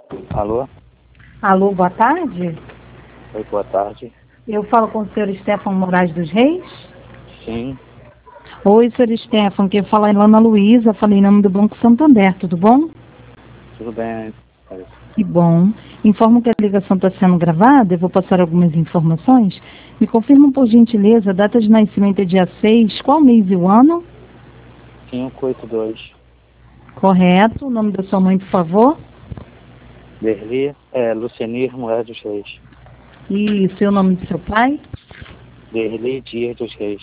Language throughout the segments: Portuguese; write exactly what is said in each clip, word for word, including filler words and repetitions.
Alô? Alô, boa tarde. Oi, boa tarde. Eu falo com o senhor Stefan Moraes dos Reis? Sim, Oi, senhor Stefan, quem fala é Ana Luísa, falei em nome do Banco Santander, tudo bom? tudo bem. Que bom. Informo que a ligação está sendo gravada, eu vou passar algumas informações. Me confirmam, por gentileza, a data de nascimento é dia seis, qual mês e o ano? cinco oito dois. Correto. O nome da sua mãe, por favor? Derli, é, Lucianir Moraes dos Reis. E o seu nome do seu pai? Derli Dias dos Reis.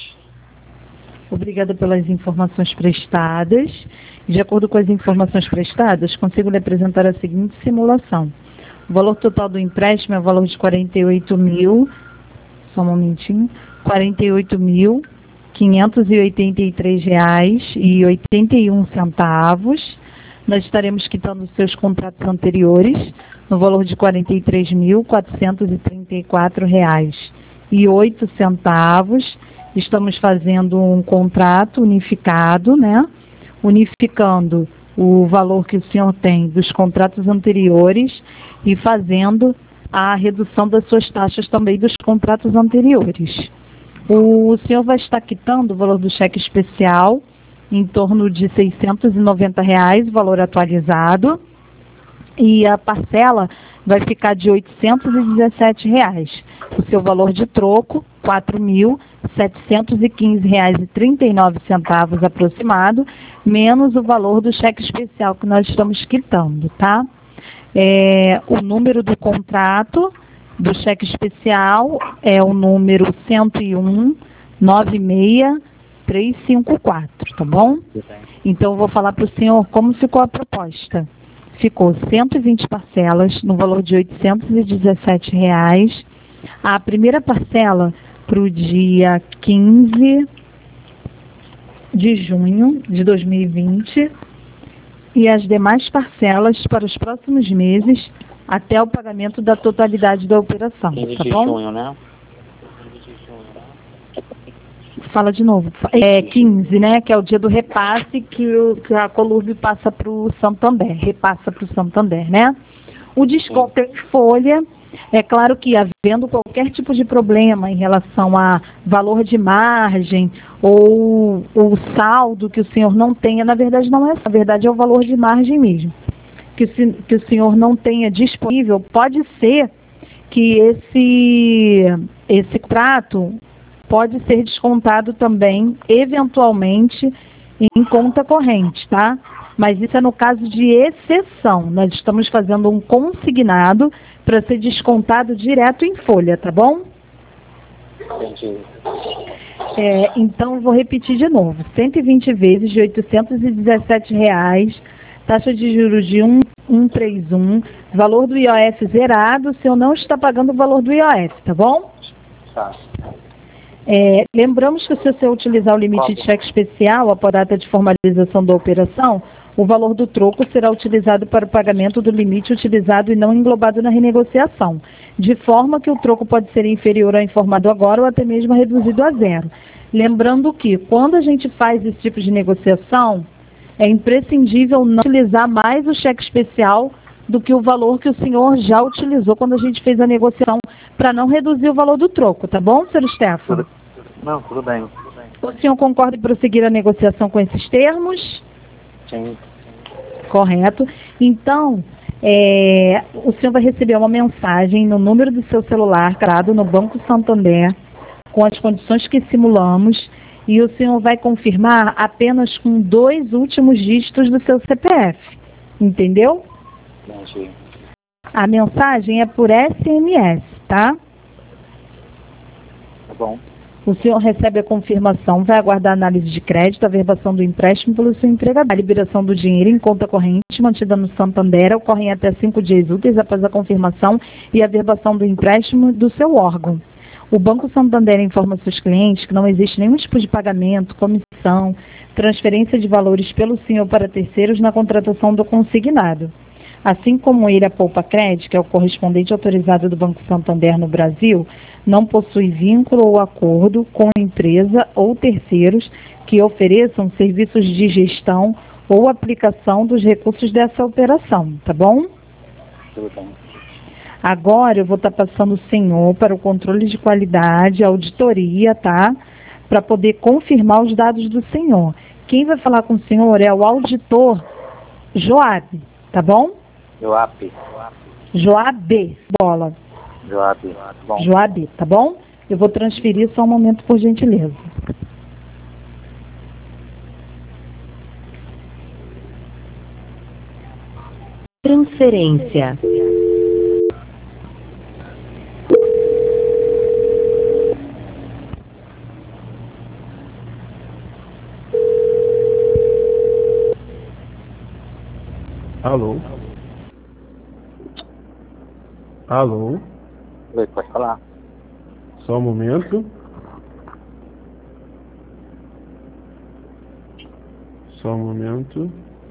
Obrigada pelas informações prestadas. De acordo com as informações prestadas, consigo lhe apresentar a seguinte simulação. O valor total do empréstimo é o valor de quarenta e oito mil, só um momentinho, quarenta e oito mil, quinhentos e oitenta e três reais e oitenta e um centavos. Nós estaremos quitando os seus contratos anteriores no valor de quarenta e três mil, quatrocentos e trinta e quatro reais e oito centavos. Estamos fazendo um contrato unificado, né? Unificando o valor que o senhor tem dos contratos anteriores e fazendo a redução das suas taxas também dos contratos anteriores. O senhor vai estar quitando o valor do cheque especial em torno de seiscentos e noventa reais, valor atualizado, e a parcela vai ficar de oitocentos e dezessete reais. O seu valor de troco, quatro mil setecentos e quinze reais e trinta e nove centavos aproximado, menos o valor do cheque especial que nós estamos quitando, tá? É, o número do contrato do cheque especial é o número cento e um, nove seis três cinco quatro, tá bom? Então eu vou falar para o senhor como ficou a proposta. Ficou cento e vinte parcelas no valor de oitocentos e dezessete reais. A primeira parcela para o dia quinze de junho de dois mil e vinte e as demais parcelas para os próximos meses até o pagamento da totalidade da operação, quinze tá de bom? junho, né? Fala de novo. É quinze, né? Que é o dia do repasse que, o, que a Colurb passa para o Santander, repassa para o Santander, né? O desconto em folha, é claro que havendo qualquer tipo de problema em relação a valor de margem ou o saldo que o senhor não tenha, na verdade não é, na verdade é o valor de margem mesmo, que, se, que o senhor não tenha disponível, pode ser que esse, esse trato pode ser descontado também, eventualmente, em conta corrente, tá? Mas isso é no caso de exceção. Nós estamos fazendo um consignado para ser descontado direto em folha, tá bom? Entendi. É, então, vou repetir de novo. cento e vinte vezes de oitocentos e dezessete reais, taxa de juros de um vírgula trinta e um, valor do I O F zerado, o senhor não está pagando o valor do I O F, tá bom? Tá. É, lembramos que se você utilizar o limite de cheque especial após a data de formalização da operação, o valor do troco será utilizado para o pagamento do limite utilizado e não englobado na renegociação, de forma que o troco pode ser inferior ao informado agora ou até mesmo reduzido a zero. Lembrando que, quando a gente faz esse tipo de negociação, é imprescindível não utilizar mais o cheque especial do que o valor que o senhor já utilizou quando a gente fez a negociação, para não reduzir o valor do troco, tá bom, senhor Stefan? Tudo, não, tudo bem. O senhor concorda em prosseguir a negociação com esses termos? Sim. Correto. Então, é, o senhor vai receber uma mensagem no número do seu celular, criado no Banco Santander, com as condições que simulamos, e o senhor vai confirmar apenas com dois últimos dígitos do seu C P F. Entendeu? Entendi. A mensagem é por S M S, tá? Tá bom. O senhor recebe a confirmação, vai aguardar a análise de crédito, a verbação do empréstimo pelo seu empregador. A liberação do dinheiro em conta corrente mantida no Santander ocorre até cinco dias úteis após a confirmação e a verbação do empréstimo do seu órgão. O Banco Santander informa seus clientes que não existe nenhum tipo de pagamento, comissão, transferência de valores pelo senhor para terceiros na contratação do consignado. Assim como ele, a Poupa Cred, que é o correspondente autorizado do Banco Santander no Brasil, não possui vínculo ou acordo com empresa ou terceiros que ofereçam serviços de gestão ou aplicação dos recursos dessa operação, tá bom? Tudo bem. Agora eu vou estar passando o senhor para o controle de qualidade, auditoria, tá? Para poder confirmar os dados do senhor. Quem vai falar com o senhor é o auditor Joab, tá bom? Joab. Joab, bola. Joab. Bom. Joab, tá bom? Eu vou transferir só um momento, por gentileza. Transferência. Alô? Alô? Oi, pode falar. Só um momento. Só um momento.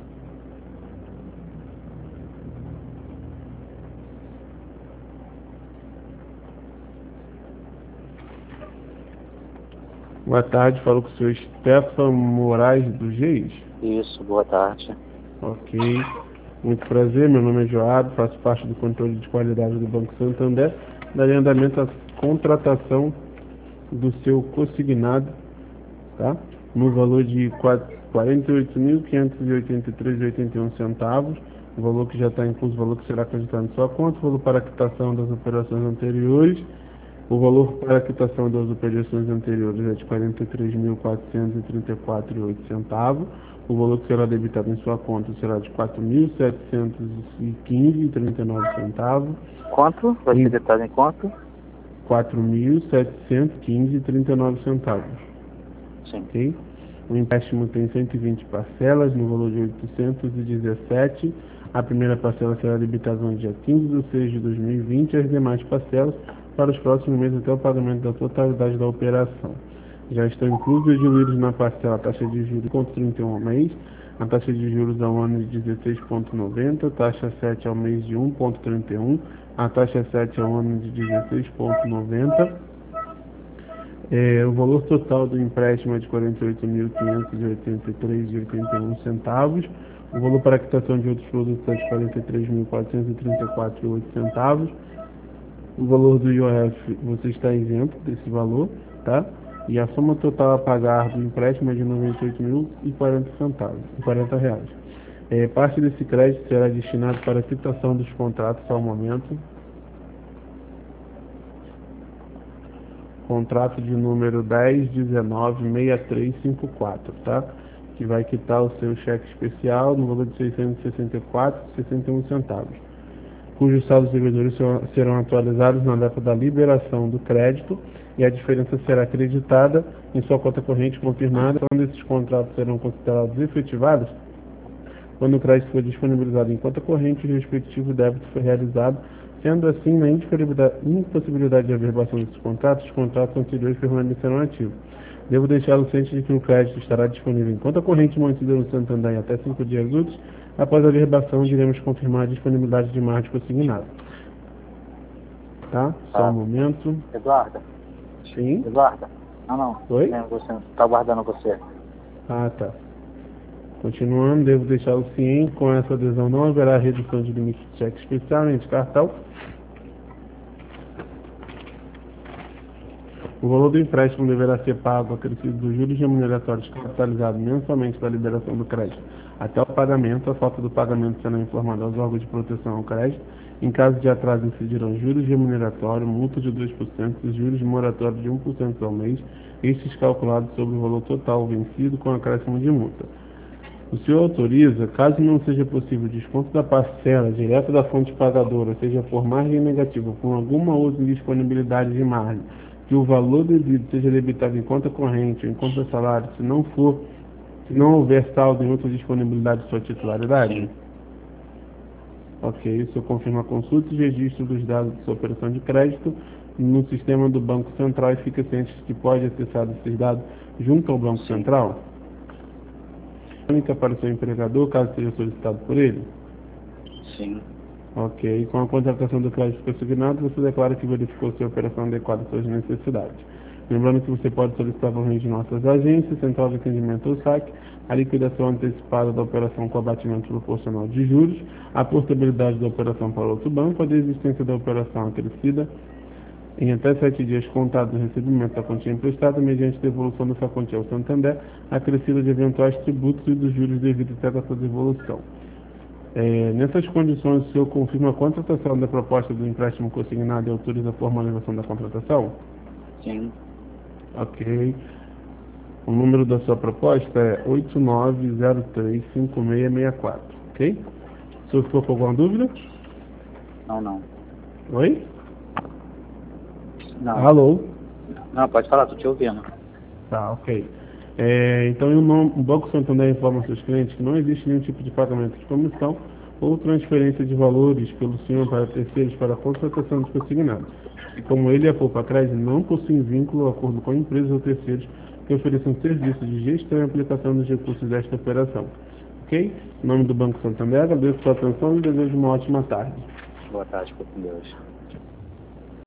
Boa tarde, falo com o senhor Stefan Moraes do Geis. Isso, boa tarde. Ok. Muito prazer, meu nome é Joab, faço parte do controle de qualidade do Banco Santander. Darei andamento à contratação do seu consignado, tá? No valor de quarenta e oito mil, quinhentos e oitenta e três reais e oitenta e um centavos. O valor que já está incluso, o valor que será acreditado em sua conta, o valor para a quitação das operações anteriores. O valor para a quitação das operações anteriores é de quarenta e três mil, quatrocentos e trinta e quatro reais e oito centavos. O valor que será debitado em sua conta será de quatro mil, setecentos e quinze reais e trinta e nove centavos. Quanto? Vai ser debitado em quanto? quatro mil, setecentos e quinze reais e trinta e nove centavos. Sim. Ok? O empréstimo tem cento e vinte parcelas no valor de oitocentos e dezessete. A primeira parcela será debitada no dia quinze de seis de dois mil e vinte e as demais parcelas para os próximos meses até o pagamento da totalidade da operação. Já estão inclusos e diluídos na parcela a taxa de juros de trinta e um ao mês, a taxa de juros ao ano de dezesseis vírgula noventa, taxa sete ao mês de um vírgula trinta e um, a taxa sete ao ano de dezesseis vírgula noventa. É, o valor total do empréstimo é de quarenta e oito mil, quinhentos e oitenta e três reais e oitenta e um centavos. O valor para a quitação de outros produtos é de quarenta e três mil, quatrocentos e trinta e quatro reais e oito centavos. O valor do I O F, você está isento desse valor, tá? E a soma total a pagar do empréstimo é de noventa e oito mil e quarenta centavos, quarenta reais. É, parte desse crédito será destinado para a quitação dos contratos ao momento. Contrato de número dez dezenove sessenta e três cinquenta e quatro, tá? Que vai quitar o seu cheque especial no valor de seiscentos e sessenta e quatro reais e sessenta e um centavos, cujos saldos devedores serão atualizados na data da liberação do crédito e a diferença será acreditada em sua conta corrente confirmada. Quando esses contratos serão considerados efetivados, quando o crédito for disponibilizado em conta corrente, o respectivo débito foi realizado. Sendo assim, na impossibilidade de averbação desses contratos, os contratos anteriores permanecerão ativos. Devo deixá-lo ciente de que o crédito estará disponível em conta corrente mantida no Santander em até cinco dias úteis. Após a averbação, iremos confirmar a disponibilidade de margem consignada. Tá? Só Tá. um momento. Eduarda? Sim? Eduarda? Não, não. Oi? Não, você está aguardando você. Ah, tá. Continuando, devo deixá-lo ciente, com essa adesão não haverá redução de limite de cheque especial nem de cartão. O valor do empréstimo deverá ser pago acrescido dos juros remuneratórios capitalizados mensalmente da liberação do crédito até o pagamento. A falta do pagamento será informada aos órgãos de proteção ao crédito. Em caso de atraso, incidirão juros remuneratórios, multa de dois por cento e juros moratórios de um por cento ao mês, estes calculados sobre o valor total vencido com acréscimo de multa. O senhor autoriza, caso não seja possível desconto da parcela direto da fonte pagadora, seja por margem negativa ou com alguma outra indisponibilidade de margem, que o valor devido seja debitado em conta corrente ou em conta salário, se não for, se não houver saldo em outra disponibilidade de sua titularidade? Sim. Ok, o senhor confirma a consulta e registro dos dados de sua operação de crédito no sistema do Banco Central e fica ciente de que pode acessar esses dados junto ao Banco Sim. Central? Única para o seu empregador, caso seja solicitado por ele? Sim. Ok. Com a contratação do crédito consignado, você declara que verificou sua operação adequada às suas necessidades. Lembrando que você pode solicitar por meio de nossas agências, central de atendimento ou saque, a liquidação antecipada da operação com abatimento proporcional de juros, a portabilidade da operação para outro banco, a desistência da operação acrescida em até sete dias contados do recebimento da quantia emprestada, mediante devolução dessa quantia ao Santander, acrescida de eventuais tributos e dos juros devidos a essa devolução. É, nessas condições, o senhor confirma a contratação da proposta do empréstimo consignado e autoriza a formalização da contratação? Sim. Ok. O número da sua proposta é oito nove zero três cinco seis seis quatro, ok? O senhor ficou com alguma dúvida? Não, não. Oi? Não. Alô? Não, pode falar, tô te ouvindo. Tá, ok. É, então, o, nome, o Banco Santander informa aos seus clientes que não existe nenhum tipo de pagamento de comissão ou transferência de valores pelo senhor para terceiros para a contratação dos consignados. E como ele e a Poupa Crédito não possuem vínculo ou acordo com empresas ou terceiros que ofereçam serviço de gestão e aplicação dos recursos desta operação. Ok? Em nome do Banco Santander, agradeço a sua atenção e desejo uma ótima tarde. Boa tarde, por Deus.